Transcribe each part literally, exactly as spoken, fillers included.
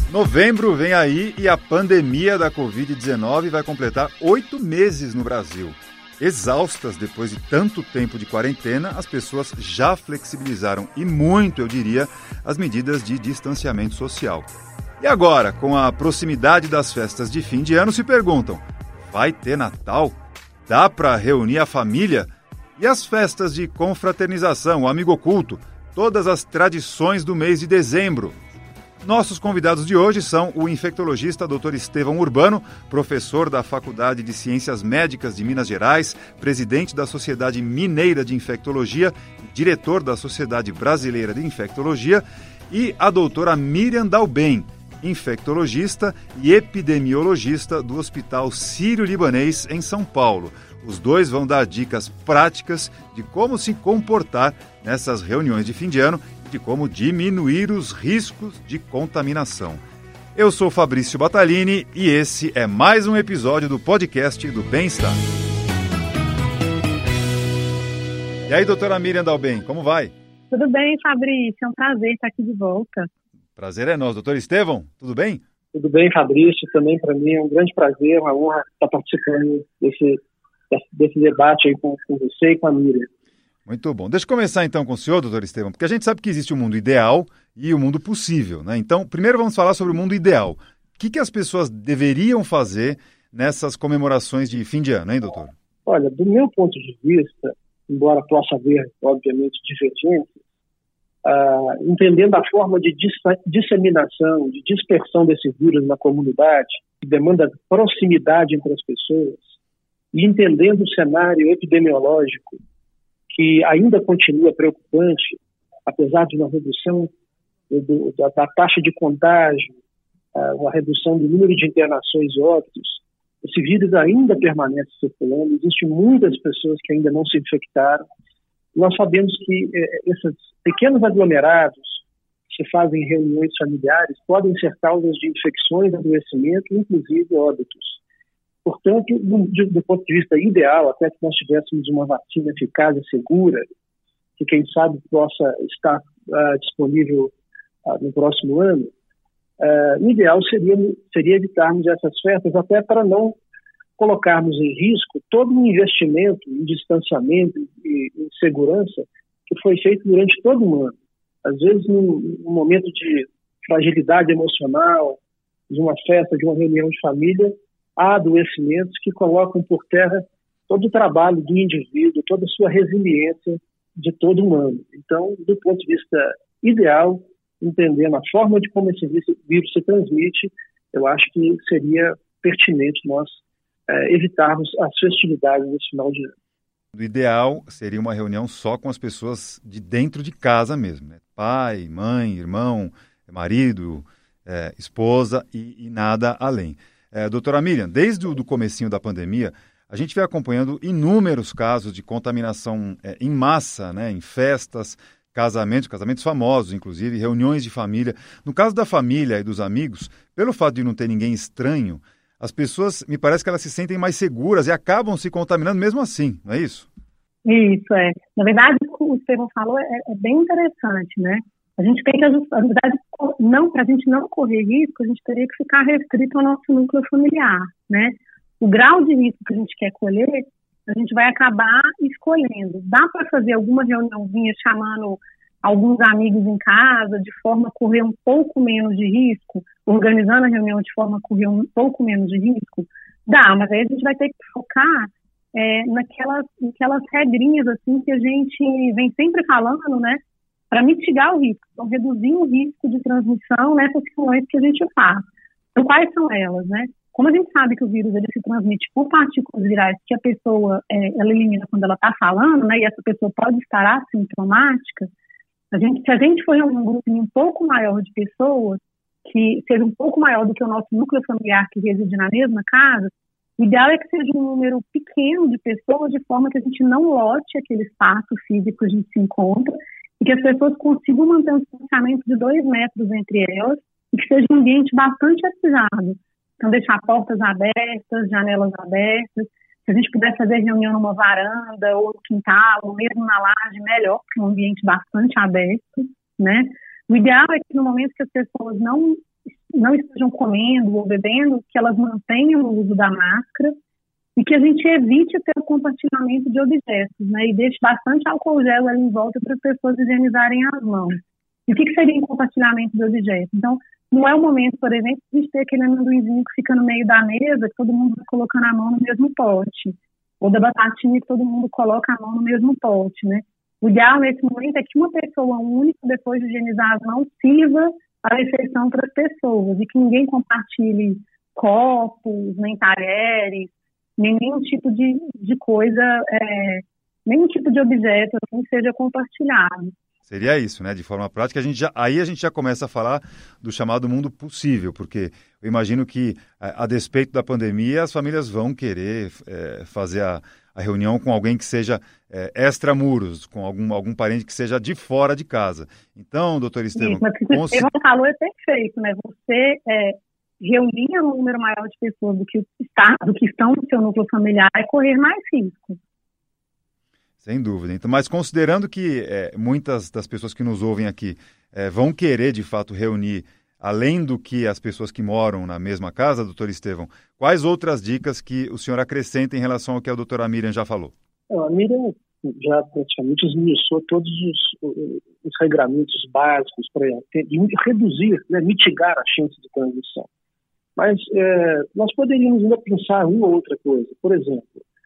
Novembro vem aí e a pandemia da covid dezenove vai completar oito meses no Brasil. Exaustas depois de tanto tempo de quarentena, as pessoas já flexibilizaram e muito, eu diria, as medidas de distanciamento social. E agora, com a proximidade das festas de fim de ano, se perguntam, vai ter Natal? Dá para reunir a família? E as festas de confraternização, o amigo oculto, todas as tradições do mês de dezembro? Nossos convidados de hoje são o infectologista doutor Estevão Urbano, professor da Faculdade de Ciências Médicas de Minas Gerais, presidente da Sociedade Mineira de Infectologia, diretor da Sociedade Brasileira de Infectologia, e a doutora Miriam Dalben, infectologista e epidemiologista do Hospital Sírio-Libanês em São Paulo. Os dois vão dar dicas práticas de como se comportar nessas reuniões de fim de ano de como diminuir os riscos de contaminação. Eu sou Fabrício Batalini e esse é mais um episódio do podcast do Bem-Estar. E aí, doutora Miriam Dalben, como vai? Tudo bem, Fabrício, é um prazer estar aqui de volta. Prazer é nosso. Doutor Estevão, tudo bem? Tudo bem, Fabrício, também para mim é um grande prazer, uma honra estar participando desse, desse debate aí com, com você e com a Miriam. Muito bom. Deixa eu começar então com o senhor, doutor Estevão, porque a gente sabe que existe o mundo ideal e o mundo possível, né? Então, primeiro vamos falar sobre o mundo ideal. O que, que as pessoas deveriam fazer nessas comemorações de fim de ano, hein, doutor? Olha, do meu ponto de vista, embora possa haver, obviamente, divergências, uh, entendendo a forma de dis- disseminação, de dispersão desse vírus na comunidade, que demanda proximidade entre as pessoas, e entendendo o cenário epidemiológico, que ainda continua preocupante, apesar de uma redução do, da, da taxa de contágio, uh, uma redução do número de internações e óbitos, esse vírus ainda permanece circulando, existem muitas pessoas que ainda não se infectaram. Nós sabemos que eh, esses pequenos aglomerados que se fazem em reuniões familiares podem ser causas de infecções, adoecimento, inclusive óbitos. Portanto, do, do ponto de vista ideal, até que nós tivéssemos uma vacina eficaz e segura, que quem sabe possa estar uh, disponível uh, no próximo ano, uh, o ideal seria, seria evitarmos essas festas, até para não colocarmos em risco todo o investimento em distanciamento e em segurança que foi feito durante todo o ano. Às vezes, num, num momento de fragilidade emocional, de uma festa, de uma reunião de família, há adoecimentos que colocam por terra todo o trabalho do indivíduo, toda a sua resiliência de todo humano. Então, do ponto de vista ideal, entendendo a forma de como esse vírus se transmite, eu acho que seria pertinente nós é, evitarmos as festividades nesse final de ano. O ideal seria uma reunião só com as pessoas de dentro de casa mesmo, né? Pai, mãe, irmão, marido, é, esposa e, e nada além. É, doutora Miriam, desde o do comecinho da pandemia, a gente vem acompanhando inúmeros casos de contaminação é, em massa, né, em festas, casamentos, casamentos famosos, inclusive, reuniões de família. No caso da família e dos amigos, pelo fato de não ter ninguém estranho, as pessoas, me parece que elas se sentem mais seguras e acabam se contaminando mesmo assim, não é isso? Isso, é. Na verdade, o que o Estevão falou é, é bem interessante, né? A gente tem que ajustar, na verdade, não, para a gente não correr risco, a gente teria que ficar restrito ao nosso núcleo familiar, né? O grau de risco que a gente quer colher, a gente vai acabar escolhendo. Dá para fazer alguma reuniãozinha chamando alguns amigos em casa, de forma a correr um pouco menos de risco, organizando a reunião de forma a correr um pouco menos de risco? Dá, mas aí a gente vai ter que focar é, naquelas, naquelas regrinhas assim, que a gente vem sempre falando, né? Para mitigar o risco, então reduzir o risco de transmissão nessas reuniões que a gente faz. Então, quais são elas, né? Como a gente sabe que o vírus ele se transmite por partículas virais que a pessoa é, ela elimina quando ela está falando, né? E essa pessoa pode estar assintomática, a gente, se a gente for em um grupinho um pouco maior de pessoas, que seja um pouco maior do que o nosso núcleo familiar que reside na mesma casa, o ideal é que seja um número pequeno de pessoas, de forma que a gente não lote aquele espaço físico que a gente se encontra, e que as pessoas consigam manter um distanciamento de dois metros entre elas e que seja um ambiente bastante ativado. Então, deixar portas abertas, janelas abertas. Se a gente puder fazer reunião numa varanda ou no quintal, ou mesmo na laje, melhor, porque é um ambiente bastante aberto, né? O ideal é que no momento que as pessoas não não estejam comendo ou bebendo, que elas mantenham o uso da máscara e que a gente evite ter o compartilhamento de objetos, né? E deixe bastante álcool gel ali em volta para as pessoas higienizarem as mãos. E o que, que seria um compartilhamento de objetos? Então, não é o momento, por exemplo, de ter aquele amendoinzinho que fica no meio da mesa, que todo mundo vai colocando a mão no mesmo pote, ou da batatinha que todo mundo coloca a mão no mesmo pote, né? O ideal nesse momento é que uma pessoa única, depois de higienizar as mãos, sirva a refeição para as pessoas e que ninguém compartilhe copos, nem talheres, nem nenhum tipo de, de coisa, é, nenhum tipo de objeto assim, que seja compartilhado. Seria isso, né? De forma prática, a gente já, aí a gente já começa a falar do chamado mundo possível, porque eu imagino que, a, a despeito da pandemia, as famílias vão querer é, fazer a, a reunião com alguém que seja é, extramuros, com algum, algum parente que seja de fora de casa. Então, doutor Estevão... Isso, mas o que o Estevão falou é perfeito, né? Você é, reunir um número maior de pessoas do que, está, do que estão no seu núcleo familiar é correr mais risco. Sem dúvida. Então, mas considerando que é, muitas das pessoas que nos ouvem aqui é, vão querer, de fato, reunir, além do que as pessoas que moram na mesma casa, doutor Estevão, quais outras dicas que o senhor acrescenta em relação ao que a doutora Miriam já falou? A Miriam já praticamente esmiuçou todos os, os regramentos básicos para reduzir, né, mitigar a chance de transmissão. Mas é, nós poderíamos ainda pensar uma ou outra coisa. Por exemplo,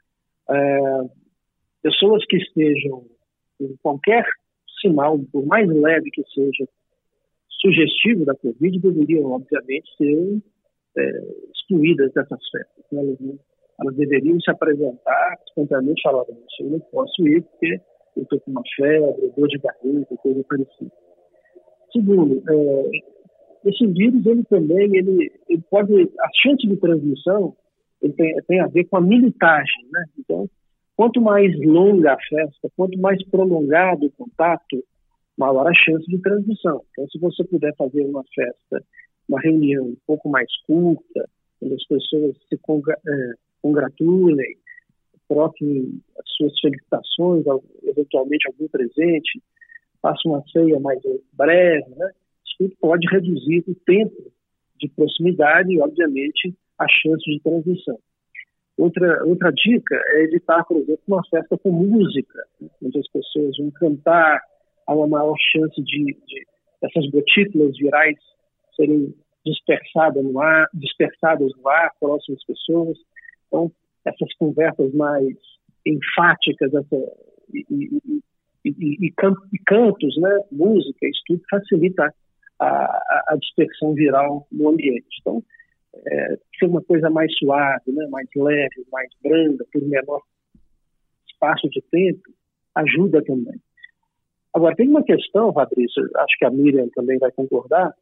é, pessoas que estejam com qualquer sinal, por mais leve que seja, sugestivo da Covid, deveriam, obviamente, ser é, excluídas dessas festas. Né? Elas, elas deveriam se apresentar espontaneamente e falar: eu não posso ir porque eu estou com uma febre, dor de garganta, coisa parecida. Segundo, é, esse vírus, ele também, ele, ele pode, a chance de transmissão ele tem, tem a ver com a minutagem, né? Então, quanto mais longa a festa, quanto mais prolongado o contato, maior a chance de transmissão. Então, se você puder fazer uma festa, uma reunião um pouco mais curta, onde as pessoas se congra- é, congratulem, troquem as suas felicitações, eventualmente algum presente, faça uma ceia mais breve, né? Isso tudo pode reduzir o tempo de proximidade e, obviamente, a chance de transmissão. Outra, outra dica é evitar, por exemplo, uma festa com música, né, onde as pessoas vão cantar, há uma maior chance de, de essas gotículas virais serem dispersadas no ar, dispersadas no ar, próximas às pessoas. Então, essas conversas mais enfáticas essa, e, e, e, e, e, can, e cantos, né, música, isso tudo facilita a, a, a dispersão viral no ambiente. Então, É, ser uma coisa mais suave, né, mais leve, mais branda, por menor espaço de tempo, ajuda também. Agora, tem uma questão, Fabrício, acho que a Miriam também vai concordar,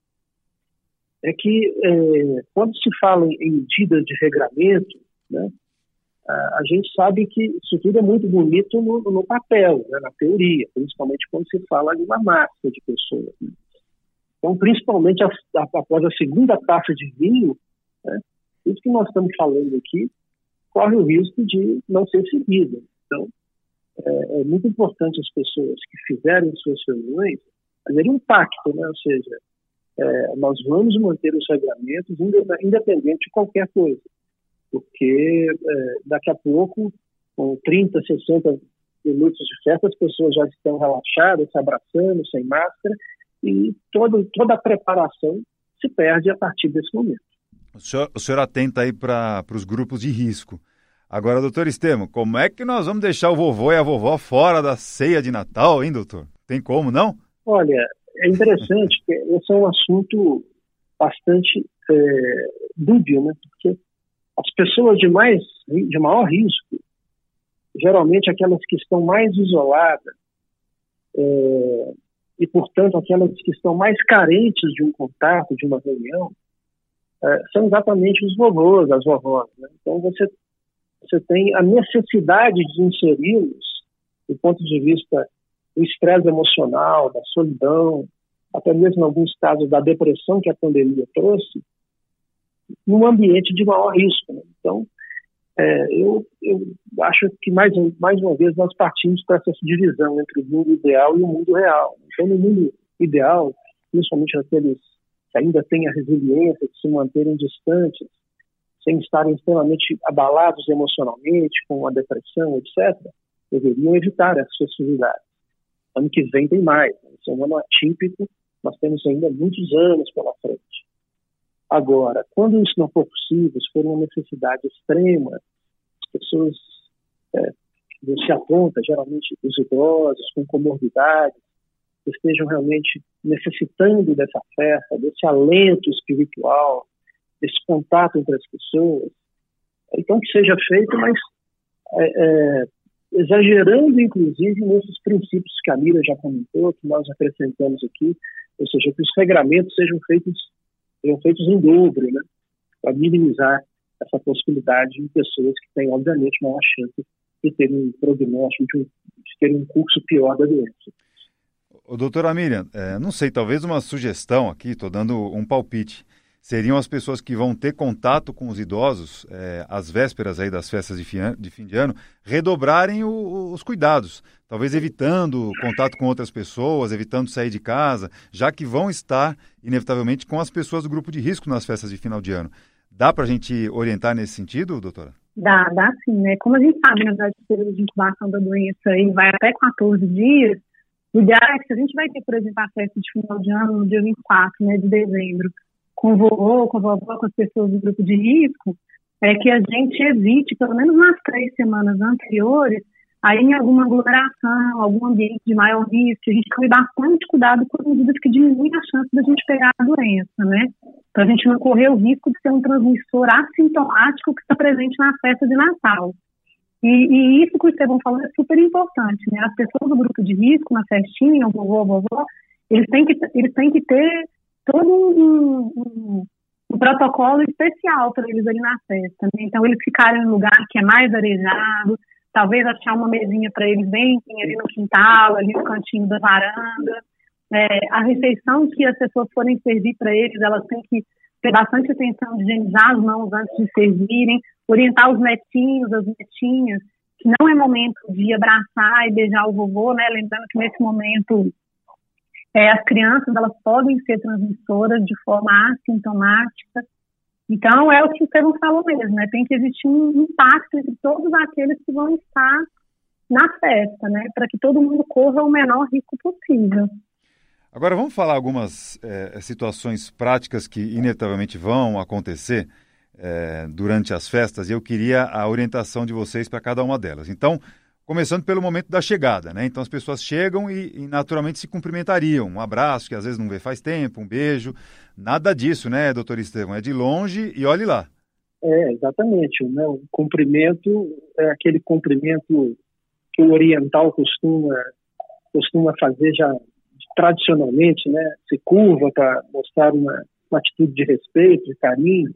é que é, quando se fala em medidas de regramento, né, a, a gente sabe que isso tudo é muito bonito no, no papel, né, na teoria, principalmente quando se fala de uma massa de pessoas, né? Então, principalmente a, a, após a segunda taça de vinho, né, isso que nós estamos falando aqui corre o risco de não ser seguido. Então, é, é muito importante as pessoas que fizerem suas reuniões fazerem um pacto, né? Ou seja, é, nós vamos manter os regramentos independente de qualquer coisa, porque é, daqui a pouco, com trinta, sessenta minutos de festa, as pessoas já estão relaxadas, se abraçando, sem máscara, e todo, toda a preparação se perde a partir desse momento. O senhor, o senhor atenta aí para os grupos de risco. Agora, doutor Estevão, como é que nós vamos deixar o vovô e a vovó fora da ceia de Natal, hein, doutor? Tem como, não? Olha, é interessante que esse é um assunto bastante é, dúbio, né? Porque as pessoas de, mais, de maior risco, geralmente aquelas que estão mais isoladas, é, e, portanto, aquelas que estão mais carentes de um contato, de uma reunião, é, são exatamente os vovôs, as vovós, né? Então, você, você tem a necessidade de inseri-los, do ponto de vista do estresse emocional, da solidão, até mesmo em alguns casos da depressão que a pandemia trouxe, num ambiente de maior risco, né? Então, é, eu, eu acho que, mais, mais uma vez, nós partimos para essa divisão entre o mundo ideal e o mundo real. Então, no mundo ideal, principalmente naqueles que ainda têm a resiliência de se manterem distantes, sem estarem extremamente abalados emocionalmente, com a depressão, etcétera, deveriam evitar essas festividades. Ano que vem tem mais, esse é um ano atípico, nós temos ainda muitos anos pela frente. Agora, quando isso não for possível, se for uma necessidade extrema, as pessoas, é, se aponta geralmente os idosos com comorbidades, que estejam realmente necessitando dessa festa, desse alento espiritual, desse contato entre as pessoas, então que seja feito, mas é, é, exagerando inclusive nesses princípios que a Mira já comentou, que nós acrescentamos aqui, ou seja, que os regramentos sejam feitos, sejam feitos em dobro, né, para minimizar essa possibilidade de pessoas que têm, obviamente, maior chance de ter um prognóstico, de, um, de ter um curso pior da doença. Ô, doutora Miriam, é, não sei, talvez uma sugestão aqui, estou dando um palpite, seriam as pessoas que vão ter contato com os idosos, é, às vésperas aí das festas de fim, de fim de ano, redobrarem o, os cuidados, talvez evitando contato com outras pessoas, evitando sair de casa, já que vão estar, inevitavelmente, com as pessoas do grupo de risco nas festas de final de ano. Dá para a gente orientar nesse sentido, doutora? Dá, dá sim, né? Como a gente sabe, na verdade, o período de incubação da doença aí vai até quatorze dias, o ideal é que se a gente vai ter, por exemplo, a festa de final de ano no dia vinte e quatro, né, de dezembro, com o vovô, com a vovó, com as pessoas do grupo de risco, é que a gente evite, pelo menos nas três semanas anteriores, aí em alguma aglomeração, algum ambiente de maior risco, a gente tome bastante cuidado com as medidas que diminuem a chance da gente pegar a doença, né? Para a gente não correr o risco de ser um transmissor assintomático que está presente na festa de Natal. E, e isso que o Estevão falou é super importante, né? As pessoas do grupo de risco, na festinha, o vovô, a vovó, eles têm que, eles têm que ter todo um, um, um protocolo especial para eles ali na festa, né? Então, eles ficarem em um lugar que é mais arejado, talvez achar uma mesinha para eles bem ali no quintal, ali no cantinho da varanda. É, a refeição que as pessoas forem servir para eles, elas têm que ter bastante atenção de higienizar as mãos antes de servirem, orientar os netinhos, as netinhas, que não é momento de abraçar e beijar o vovô, né? Lembrando que nesse momento é, as crianças elas podem ser transmissoras de forma assintomática. Então é o que o Estevão falou mesmo, né? Tem que existir um impacto entre todos aqueles que vão estar na festa, né? Para que todo mundo corra o menor risco possível. Agora vamos falar algumas é, situações práticas que inevitavelmente vão acontecer é, durante as festas, e eu queria a orientação de vocês para cada uma delas. Então, começando pelo momento da chegada, né? Então as pessoas chegam e, e naturalmente se cumprimentariam, um abraço que às vezes não vê faz tempo, um beijo, nada disso, né, doutor Estevão? É de longe e olhe lá. É, exatamente, né? O cumprimento é aquele cumprimento que o oriental costuma, costuma fazer já tradicionalmente, né? Se curva para mostrar uma, uma atitude de respeito, de carinho,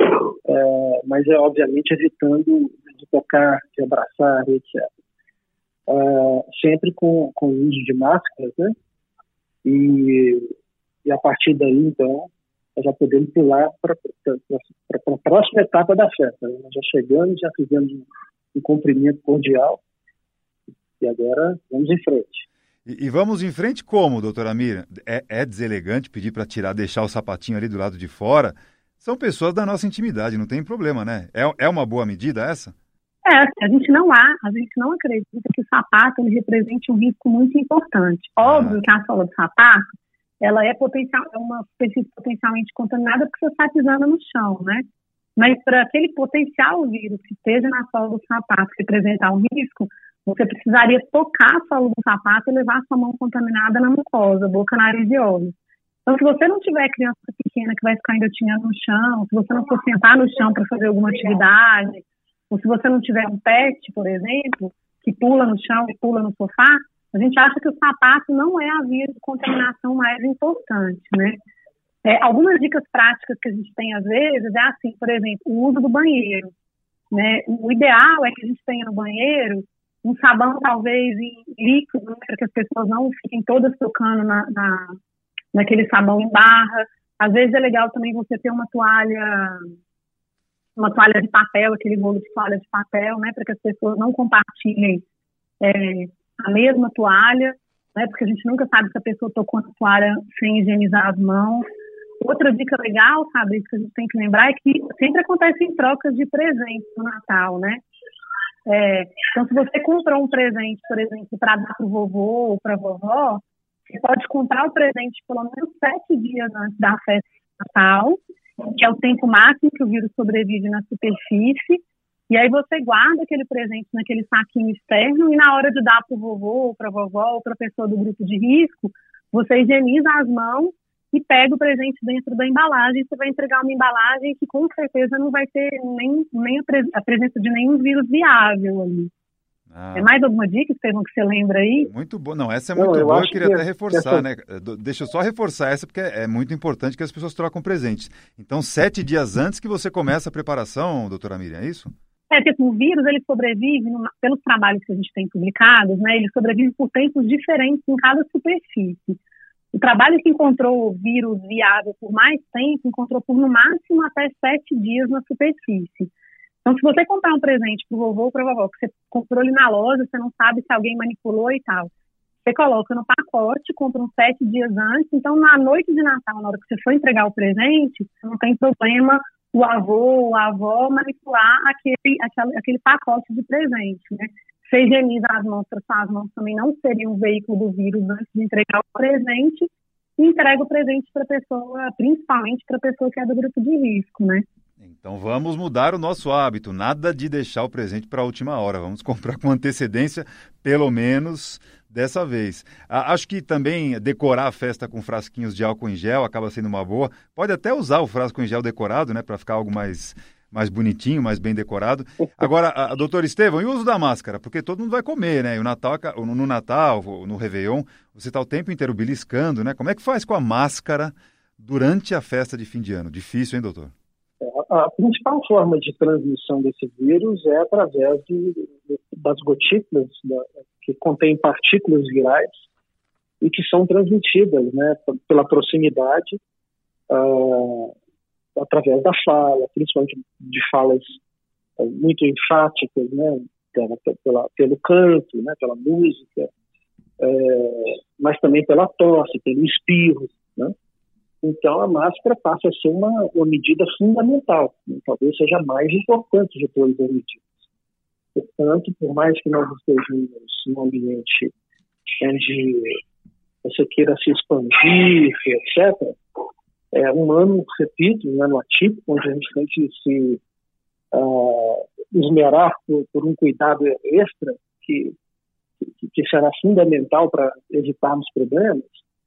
é, mas é obviamente evitando de tocar, de abraçar, etcétera. Uh, sempre com, com o uso de máscaras, né? E, e a partir daí, então, nós já podemos pular para a próxima etapa da festa. Né? Nós já chegamos, já fizemos um, um cumprimento cordial e agora vamos em frente. E, e vamos em frente como, doutora Miriam? É, é deselegante pedir para tirar, deixar o sapatinho ali do lado de fora? São pessoas da nossa intimidade, não tem problema, né? É, é uma boa medida essa? É, a gente não há, a gente não acredita que o sapato ele represente um risco muito importante. Óbvio ah. que a sola do sapato, ela é, potencial, é uma superfície potencialmente contaminada porque você está pisando no chão, né? Mas para aquele potencial vírus que esteja na sola do sapato representar um risco, você precisaria tocar a sola do sapato e levar a sua mão contaminada na mucosa, boca, nariz e olhos. Então, se você não tiver criança pequena que vai ficar engatinhando no chão, se você não for sentar no chão para fazer alguma atividade, ou se você não tiver um pet, por exemplo, que pula no chão e pula no sofá, a gente acha que o sapato não é a via de contaminação mais importante, né? É, algumas dicas práticas que a gente tem às vezes é assim, por exemplo, o uso do banheiro, né? O ideal é que a gente tenha no banheiro um sabão talvez em líquido, né, para que as pessoas não fiquem todas tocando na, na, naquele sabão em barra. Às vezes é legal também você ter uma toalha... uma toalha de papel, aquele rolo de toalha de papel, né, para que as pessoas não compartilhem é, a mesma toalha, né, porque a gente nunca sabe se a pessoa tocou na toalha sem higienizar as mãos. Outra dica legal, Fabrício, que a gente tem que lembrar é que sempre acontecem trocas de presentes no Natal, né? É, então, se você comprou um presente, por exemplo, para dar para o vovô ou para a vovó, você pode comprar o presente pelo menos sete dias antes da festa de Natal, que é o tempo máximo que o vírus sobrevive na superfície, e aí você guarda aquele presente naquele saquinho externo e na hora de dar para o vovô, ou para a vovó, ou para a pessoa do grupo de risco, você higieniza as mãos e pega o presente dentro da embalagem. Você vai entregar uma embalagem que com certeza não vai ter nem, nem a, pres- a presença de nenhum vírus viável ali. Ah. É mais alguma dica, Estevão, que você lembra aí? Muito boa. Não, essa é muito não, eu boa, eu queria que até reforçar, essa... né? Deixa eu só reforçar essa, porque é muito importante que as pessoas trocam presentes. Então, sete dias antes que você começa a preparação, doutora Miriam, é isso? É, porque o vírus, ele sobrevive, numa, pelos trabalhos que a gente tem publicados, né? Ele sobrevive por tempos diferentes em cada superfície. O trabalho que encontrou o vírus viável por mais tempo, encontrou por no máximo até sete dias na superfície. Então, se você comprar um presente para o vovô ou para a vovó, que você comprou ali na loja, você não sabe se alguém manipulou e tal, você coloca no pacote, compra uns sete dias antes, então na noite de Natal, na hora que você for entregar o presente, não tem problema o avô ou a avó manipular aquele, aquele, aquele pacote de presente, né? Você higieniza as mãos, para as mãos também não seriam um veículo do vírus antes de entregar o presente, e entrega o presente para a pessoa, principalmente para a pessoa que é do grupo de risco, né? Então vamos mudar o nosso hábito, nada de deixar o presente para a última hora, vamos comprar com antecedência, pelo menos dessa vez. Ah, acho que também decorar a festa com frasquinhos de álcool em gel acaba sendo uma boa, pode até usar o frasco em gel decorado, né, para ficar algo mais, mais bonitinho, mais bem decorado. Agora, a, a doutora Estevão, e o uso da máscara? Porque todo mundo vai comer, né, e o Natal, no Natal, no Réveillon, você está o tempo inteiro beliscando, né, como é que faz com a máscara durante a festa de fim de ano? Difícil, hein, doutor? A principal forma de transmissão desse vírus é através de, das gotículas da, que contêm partículas virais e que são transmitidas, né, pela proximidade, uh, através da fala, principalmente de falas uh, muito enfáticas, né, pela, pela, pelo canto, né, pela música, uh, mas também pela tosse, pelo espirro, né? Então, a máscara passa a ser uma, uma medida fundamental, né? Talvez seja a mais importante de todas as medidas. Portanto, por mais que nós estejamos num ambiente onde você queira se expandir, etcétera, é um ano, repito, um ano atípico, onde a gente tem que se uh, esmerar por, por um cuidado extra que, que, que será fundamental para evitarmos problemas.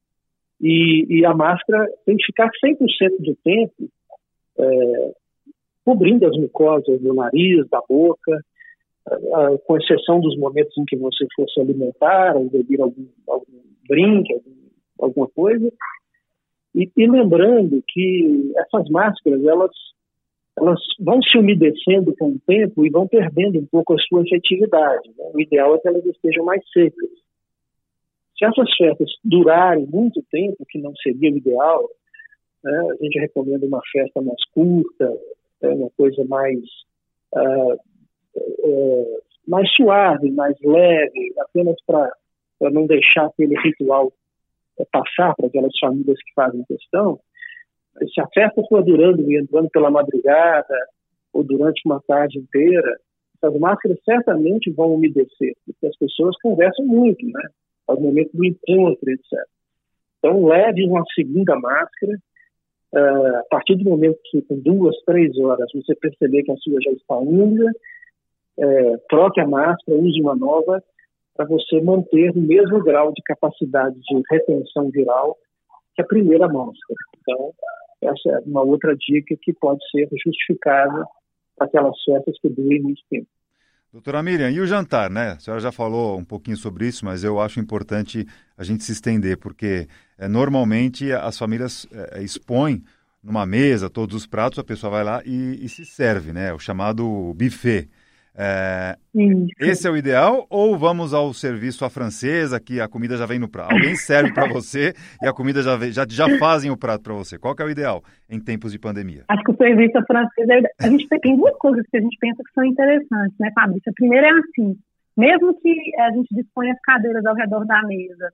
E, e a máscara tem que ficar cem por cento do tempo é, cobrindo as mucosas do nariz, da boca, é, com exceção dos momentos em que você for se alimentar ou beber algum, algum drink, algum, alguma coisa. E, e lembrando que essas máscaras, elas, elas vão se umedecendo com o tempo e vão perdendo um pouco a sua efetividade, né? O ideal é que elas estejam mais secas. Se essas festas durarem muito tempo, que não seria o ideal, né, a gente recomenda uma festa mais curta, né, uma coisa mais, uh, uh, mais suave, mais leve, apenas para não deixar aquele ritual uh, passar para aquelas famílias que fazem questão. Se a festa for durando e entrando pela madrugada ou durante uma tarde inteira, essas máscaras certamente vão umedecer, porque as pessoas conversam muito, né? Ao momento do encontro, etcétera. Então, leve uma segunda máscara. Uh, a partir do momento que, com duas, três horas, você perceber que a sua já está úmida, uh, troque a máscara, use uma nova, para você manter o mesmo grau de capacidade de retenção viral que a primeira máscara. Então, essa é uma outra dica que pode ser justificada para aquelas festas que durem muito tempo. Doutora Miriam, e o jantar, né? A senhora já falou um pouquinho sobre isso, mas eu acho importante a gente se estender, porque é, normalmente as famílias é, expõem numa mesa todos os pratos, a pessoa vai lá e, e se serve, né? O chamado buffet. É, esse é o ideal ou vamos ao serviço à francesa, que a comida já vem no prato? Alguém serve para você e a comida já, vem, já, já fazem o prato para você. Qual que é o ideal em tempos de pandemia? Acho que o serviço à francesa, a gente tem duas coisas que a gente pensa que são interessantes, né, Fabrício? A primeira é assim, mesmo que a gente disponha as cadeiras ao redor da mesa,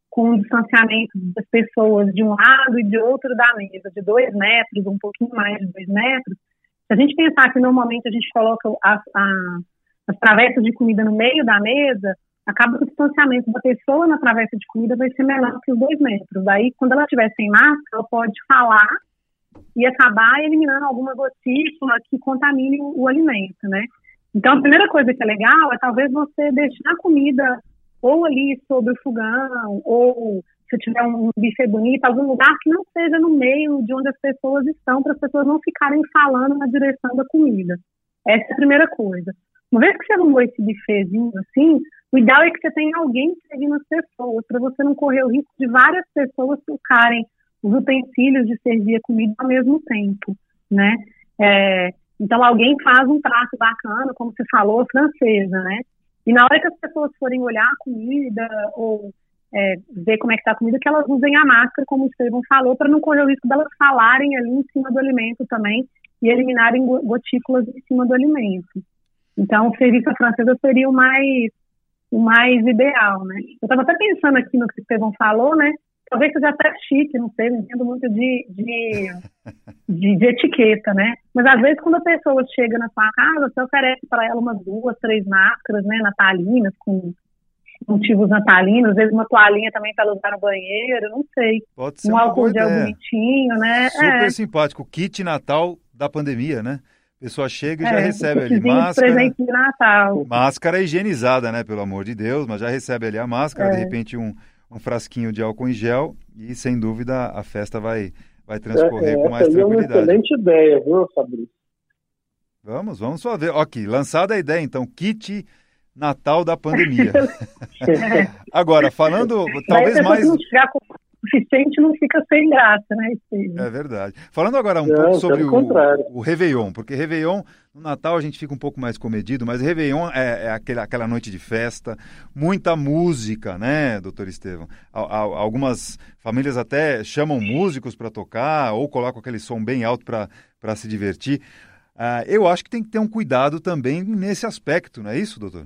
com um distanciamento das pessoas de um lado e de outro da mesa, de dois metros, um pouquinho mais de dois metros. Se a gente pensar que normalmente a gente coloca as, a, as travessas de comida no meio da mesa, acaba que o distanciamento da pessoa na travessa de comida vai ser menor que os dois metros. Daí, quando ela estiver sem máscara, ela pode falar e acabar eliminando alguma gotícula que contamine o, o alimento, né? Então, a primeira coisa que é legal é talvez você deixar a comida ou ali sobre o fogão, ou se tiver um buffet bonito, algum lugar que não seja no meio de onde as pessoas estão, para as pessoas não ficarem falando na direção da comida. Essa é a primeira coisa. Uma vez que você arrumou esse buffetzinho assim, o ideal é que você tenha alguém seguindo as pessoas, para você não correr o risco de várias pessoas tocarem os utensílios de servir a comida ao mesmo tempo, né? É, então, alguém faz um prato bacana, como você falou, francesa, né? E na hora que as pessoas forem olhar a comida ou é, ver como é que está a comida, que elas usem a máscara, como o Estevão falou, para não correr o risco delas falarem ali em cima do alimento também e eliminarem gotículas em cima do alimento. Então, o serviço à francesa seria o mais, o mais ideal, né? Eu estava até pensando aqui no que o Estevão falou, né? Talvez seja até chique, não sei, não entendo muito de, de, de, de etiqueta, né? Mas às vezes quando a pessoa chega na sua casa, você oferece para ela umas duas, três máscaras, né, natalinas, com motivos natalinos, às vezes uma toalhinha também para usar no banheiro, não sei. Pode ser um uma álcool boa gel ideia. Bonitinho, né? Super é. simpático, kit Natal da pandemia, né? A pessoa chega e é, já recebe ali de máscara. presente de Natal. Máscara higienizada, né? Pelo amor de Deus, mas já recebe ali a máscara, é. de repente um, um frasquinho de álcool em gel e, sem dúvida, a festa vai, vai transcorrer é, com mais essa tranquilidade. É uma excelente ideia, viu, Fabrício? Vamos, vamos só ver. Ok, lançada a ideia, então, kit Natal da pandemia. Agora, falando, talvez Daí, mais... Se não chegar com o suficiente, não fica sem graça, né? É verdade. Falando agora um não, pouco sobre o, contrário. o Réveillon, porque Réveillon, no Natal a gente fica um pouco mais comedido, mas Réveillon é, é aquele, aquela noite de festa, muita música, né, doutor Estevão? A, a, algumas famílias até chamam músicos para tocar ou colocam aquele som bem alto para se divertir. Uh, eu acho que tem que ter um cuidado também nesse aspecto, não é isso, doutor?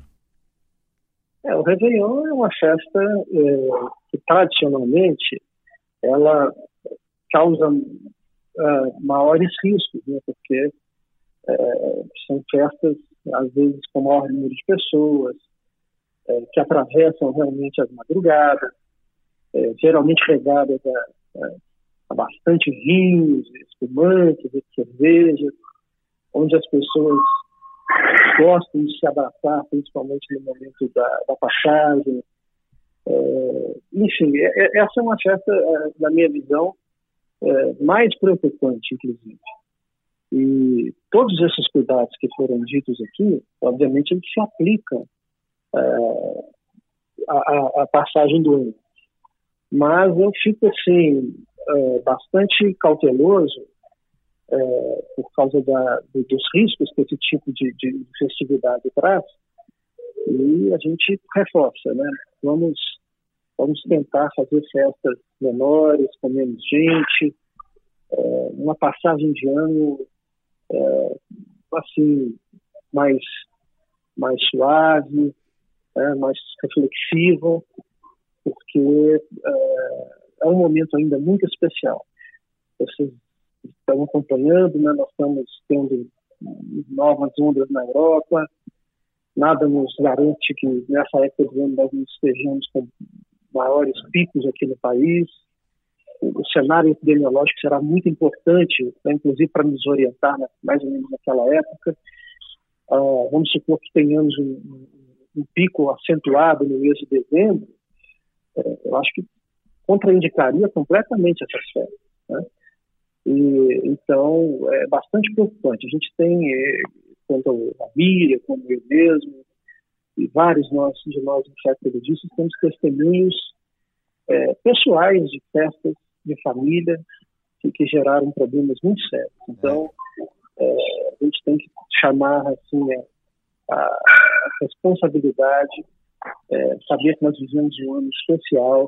É, o Réveillon é uma festa é, que tradicionalmente ela causa uh, maiores riscos, né, porque é, são festas, às vezes, com maior número de pessoas, é, que atravessam realmente as madrugadas, é, geralmente regadas a, a, a bastante vinhos, espumantes, cervejas, onde as pessoas gostam de se abraçar, principalmente no momento da, da passagem. É, enfim, é, é, essa é uma festa, é, na minha visão, é, mais preocupante, inclusive. E todos esses cuidados que foram ditos aqui, obviamente, eles se aplicam é, à, à passagem do ano. Mas eu fico, assim, é, bastante cauteloso É, por causa da, do, dos riscos que esse tipo de, de festividade traz, e a gente reforça, né? Vamos, vamos tentar fazer festas menores, com menos gente, é, uma passagem de ano é, assim, mais, mais suave, é, mais reflexiva, porque é, é um momento ainda muito especial. Vocês estão acompanhando, né? Nós estamos tendo novas ondas na Europa, nada nos garante que nessa época do ano nós não estejamos com maiores picos aqui no país. O cenário epidemiológico será muito importante, né, inclusive para nos orientar, né, mais ou menos naquela época. Uh, vamos supor que tenhamos um, um, um pico acentuado no mês de dezembro, é, eu acho que contraindicaria completamente essas festas, né? E, então, é bastante preocupante. A gente tem, é, quanto a Miriam, como eu mesmo, e vários nós, de nós no Chat Periodistas, temos testemunhos é, pessoais de festas de família que, que geraram problemas muito sérios. Então, é, a gente tem que chamar assim, a, a responsabilidade, é, saber que nós vivemos um ano especial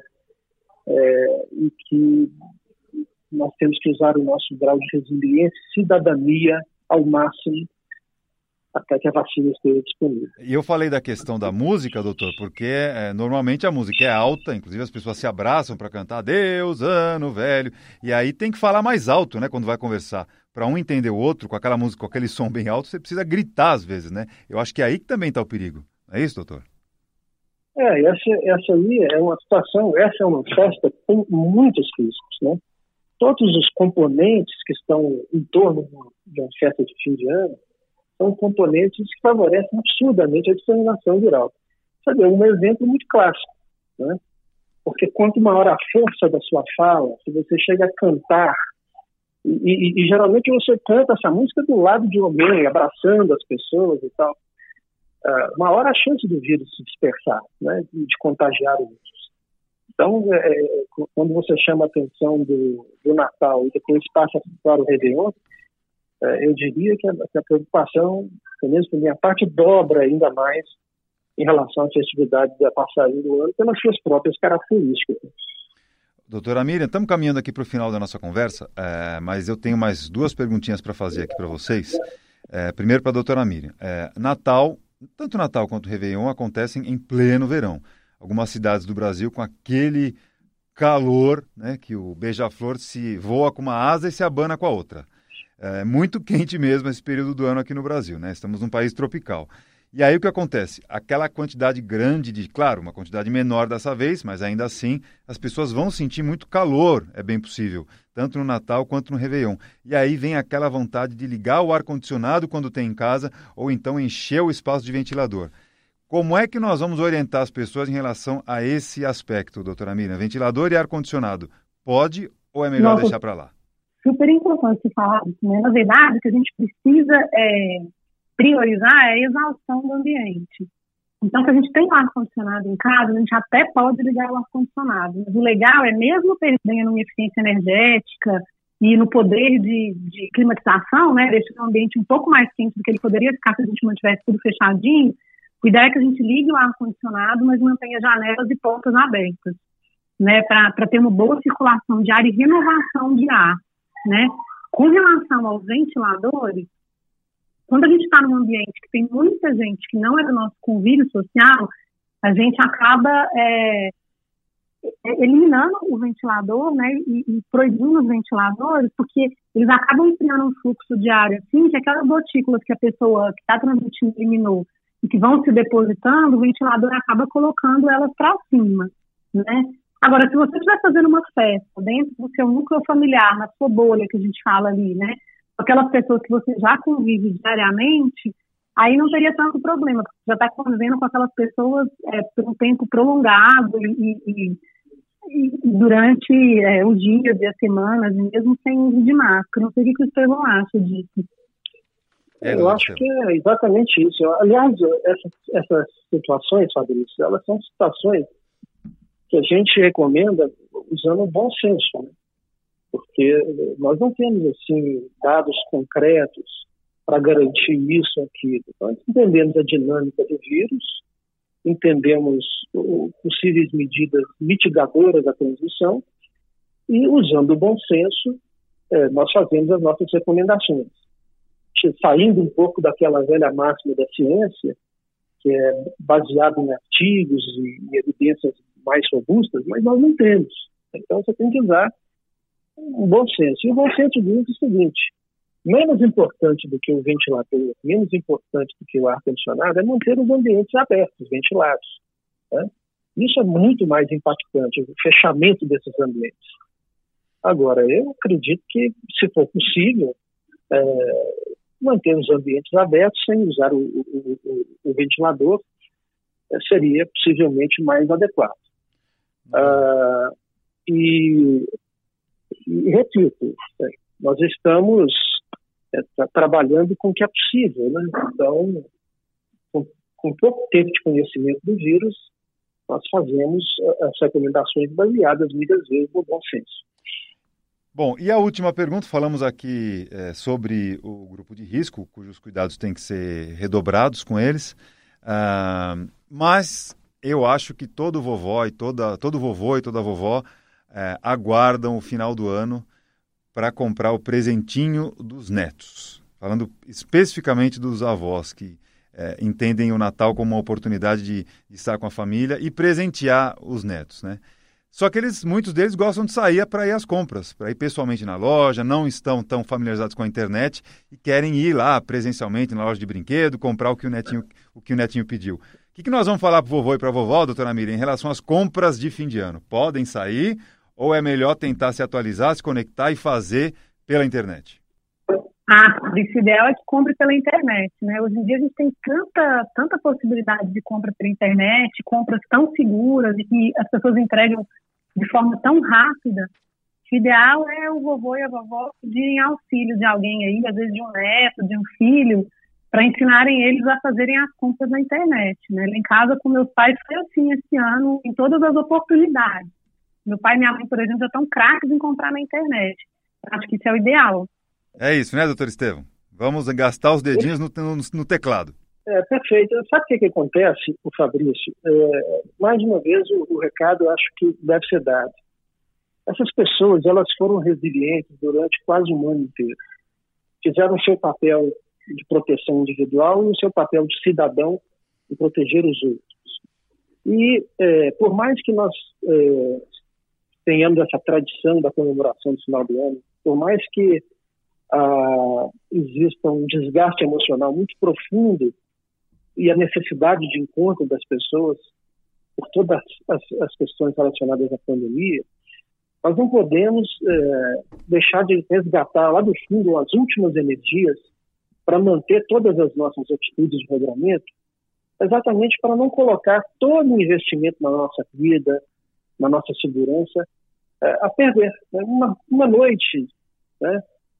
é, e que nós temos que usar o nosso grau de resiliência e cidadania ao máximo até que a vacina esteja disponível. E eu falei da questão da música, doutor, porque é, normalmente a música é alta, inclusive as pessoas se abraçam para cantar Deus, ano velho, e aí tem que falar mais alto, né, quando vai conversar. Para um entender o outro, com aquela música, com aquele som bem alto, você precisa gritar às vezes, né? Eu acho que é aí que também está o perigo. É isso, doutor? É, essa, essa aí é uma situação, essa é uma festa que tem muitos riscos, né? Todos os componentes que estão em torno de uma festa de fim de ano são componentes que favorecem absurdamente a disseminação viral. Sabe, um exemplo muito clássico, né? Porque quanto maior a força da sua fala, se você chega a cantar, e, e, e geralmente você canta essa música do lado de alguém, abraçando as pessoas e tal, uh, maior a chance do vírus se dispersar, né? De, de contagiar o vírus. Então, é, quando você chama a atenção do, do Natal e depois passa para o Réveillon, é, eu diria que a, que a preocupação, pelo menos da minha parte, dobra ainda mais em relação à festividade da passagem do ano pelas suas próprias características. Doutora Miriam, estamos caminhando aqui para o final da nossa conversa, é, mas eu tenho mais duas perguntinhas para fazer aqui para vocês. É, primeiro para a doutora Miriam. É, Natal, tanto Natal quanto Réveillon acontecem em pleno verão. Algumas cidades do Brasil com aquele calor, né, que o beija-flor se voa com uma asa e se abana com a outra. É muito quente mesmo esse período do ano aqui no Brasil, né? Estamos num país tropical. E aí o que acontece? Aquela quantidade grande de, claro, uma quantidade menor dessa vez, mas ainda assim as pessoas vão sentir muito calor, é bem possível, tanto no Natal quanto no Réveillon. E aí vem aquela vontade de ligar o ar-condicionado quando tem em casa ou então encher o espaço de ventilador. Como é que nós vamos orientar as pessoas em relação a esse aspecto, doutora Miriam? Ventilador e ar-condicionado, pode ou é melhor Nossa, deixar para lá? Super importante você falar isso, né? Na verdade, o que a gente precisa é, priorizar é a exaustão do ambiente. Então, se a gente tem um ar-condicionado em casa, a gente até pode ligar o ar-condicionado. Mas o legal é, mesmo perdendo em eficiência energética e no poder de, de climatização, né, deixar o ambiente um pouco mais quente do que ele poderia ficar se a gente mantivesse tudo fechadinho, o ideal é que a gente ligue o ar-condicionado, mas mantenha janelas e portas abertas, né, para ter uma boa circulação de ar e renovação de ar, né. Com relação aos ventiladores, quando a gente está num ambiente que tem muita gente que não é do nosso convívio social, a gente acaba é, eliminando o ventilador, né, e, e proibindo os ventiladores, porque eles acabam criando um fluxo de ar assim, que aquelas gotículas que a pessoa que está transmitindo eliminou e que vão se depositando, o ventilador acaba colocando elas para cima, né? Agora, se você estiver fazendo uma festa dentro do seu núcleo familiar, na sua bolha que a gente fala ali, né? Aquelas pessoas que você já convive diariamente, aí não teria tanto problema, porque você já está convivendo com aquelas pessoas é, por um tempo prolongado e, e, e durante é, os dias e as semanas, mesmo sem uso de máscara. Não sei o que o Estevão acha disso. É, eu acho que é exatamente isso. Aliás, essas, essas situações, Fabrício, elas são situações que a gente recomenda usando o bom senso, né? Porque nós não temos, assim, dados concretos para garantir isso aqui. Então, nós entendemos a dinâmica do vírus, entendemos o, possíveis medidas mitigadoras da transmissão e, usando o bom senso, é, nós fazemos as nossas recomendações. Saindo um pouco daquela velha máxima da ciência, que é baseada em artigos e, e evidências mais robustas, mas nós não temos. Então, você tem que usar um bom senso. E o bom senso diz o seguinte: menos importante do que o ventilador, menos importante do que o ar-condicionado é manter os ambientes abertos, ventilados, né? Isso é muito mais impactante, o fechamento desses ambientes. Agora, eu acredito que, se for possível, é, manter os ambientes abertos sem usar o, o, o, o ventilador é, seria possivelmente mais adequado. Ah, e E, repito, nós estamos é, trabalhando com o que é possível, né? Então, com, com pouco tempo de conhecimento do vírus, nós fazemos as recomendações baseadas muitas vezes no bom senso. Bom, e a última pergunta, falamos aqui é, sobre o grupo de risco, cujos cuidados têm que ser redobrados com eles, ah, mas eu acho que todo vovó e toda, todo vovô e toda vovó É, aguardam o final do ano para comprar o presentinho dos netos. falando especificamente dos avós que é, entendem o Natal como uma oportunidade de, de estar com a família e presentear os netos, né? Só que eles, muitos deles gostam de sair para ir às compras, para ir pessoalmente na loja, não estão tão familiarizados com a internet e querem ir lá presencialmente na loja de brinquedo, comprar o que o netinho, o que o netinho pediu. O que, que nós vamos falar para o vovô e para a vovó, doutora Miriam, em relação às compras de fim de ano? Podem sair ou é melhor tentar se atualizar, se conectar e fazer pela internet? Ah, o ideal é que compre pela internet, né? Hoje em dia a gente tem tanta, tanta possibilidade de compra pela internet, compras tão seguras e que as pessoas entregam de forma tão rápida. O ideal é o vovô e a vovó pedirem auxílio de alguém aí, às vezes de um neto, de um filho, para ensinarem eles a fazerem as compras na internet, né? Lá em casa com meus pais foi assim esse ano, em todas as oportunidades. Meu pai e minha mãe, por exemplo, já estão craques em comprar na internet. Acho que isso é o ideal. É isso, né, doutor Estevão? Vamos gastar os dedinhos no, no, no teclado. É, perfeito. Sabe o que, que acontece, o Fabrício? É, mais uma vez, o, o recado eu acho que deve ser dado. Essas pessoas, elas foram resilientes durante quase um ano inteiro. Fizeram o seu papel de proteção individual e o seu papel de cidadão de proteger os outros. E, é, por mais que nós é, tenhamos essa tradição da comemoração do final do ano, por mais que ah, exista um desgaste emocional muito profundo e a necessidade de encontro das pessoas por todas as, as questões relacionadas à pandemia, nós não podemos é, deixar de resgatar lá do fundo as últimas energias para manter todas as nossas atitudes de regramento, exatamente para não colocar todo o investimento na nossa vida, na nossa segurança, é, a perder. Né? Uma, uma noite, né?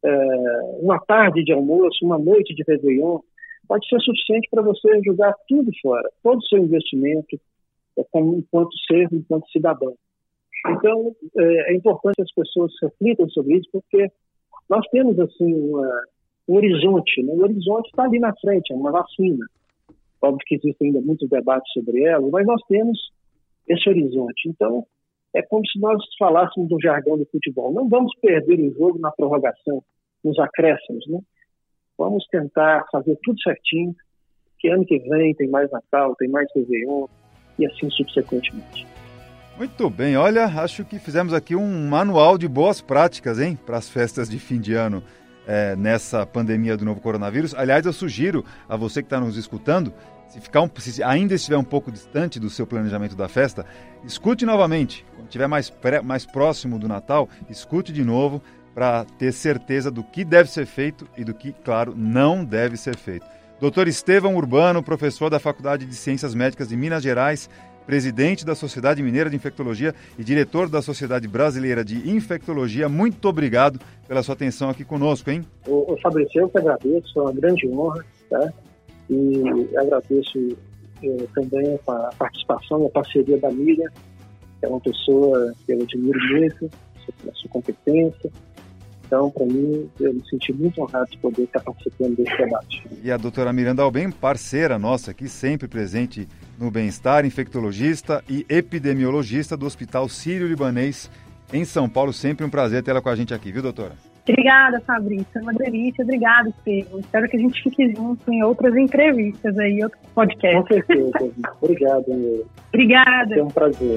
é, uma tarde de almoço, uma noite de Réveillon, pode ser suficiente para você jogar tudo fora, todo o seu investimento, é, como, enquanto ser, enquanto cidadão. Então, é, é importante que as pessoas reflitam sobre isso, porque nós temos, assim, uma, um horizonte, né? O horizonte está ali na frente, é uma vacina. Óbvio que existem ainda muitos debates sobre ela, mas nós temos esse horizonte. Então, é como se nós falássemos do jargão do futebol. Não vamos perder o jogo na prorrogação, nos acréscimos, né? Vamos tentar fazer tudo certinho, que ano que vem tem mais Natal, tem mais Réveillon, e assim subsequentemente. Muito bem, olha, acho que fizemos aqui um manual de boas práticas, hein, para as festas de fim de ano é, nessa pandemia do novo coronavírus. Aliás, eu sugiro a você que está nos escutando, se, ficar um, se ainda estiver um pouco distante do seu planejamento da festa, escute novamente. Quando estiver mais, pré, mais próximo do Natal, escute de novo para ter certeza do que deve ser feito e do que, claro, não deve ser feito. doutor Estevão Urbano, professor da Faculdade de Ciências Médicas de Minas Gerais, presidente da Sociedade Mineira de Infectologia e diretor da Sociedade Brasileira de Infectologia, muito obrigado pela sua atenção aqui conosco, hein? O, o Fabrício, eu que agradeço, é uma grande honra, tá? E agradeço eh, também a participação e a parceria da Miriam, que é uma pessoa que eu admiro muito, a sua competência. Então, para mim, eu me senti muito honrado de poder estar participando desse debate. E a doutora Miranda Albem, parceira nossa aqui, sempre presente no Bem-Estar, infectologista e epidemiologista do Hospital Sírio-Libanês em São Paulo. Sempre um prazer tê-la com a gente aqui, viu, doutora? Obrigada, Fabrício. É uma delícia. Obrigada, Estevão. Espero que a gente fique junto em outras entrevistas aí, outros podcasts. Com certeza. Obrigado, meu. Obrigada. É um prazer.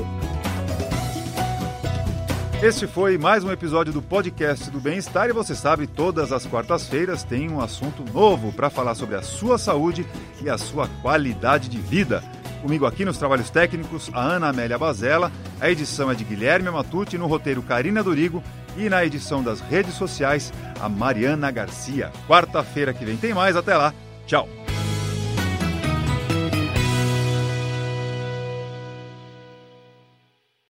Este foi mais um episódio do podcast do Bem-Estar e você sabe, todas as quartas-feiras tem um assunto novo para falar sobre a sua saúde e a sua qualidade de vida. Comigo aqui nos trabalhos técnicos, a Ana Amélia Bazella, a edição é de Guilherme Matucci, no roteiro Karina Dorigo e na edição das redes sociais, a Mariana Garcia. Quarta-feira que vem tem mais, até lá, tchau!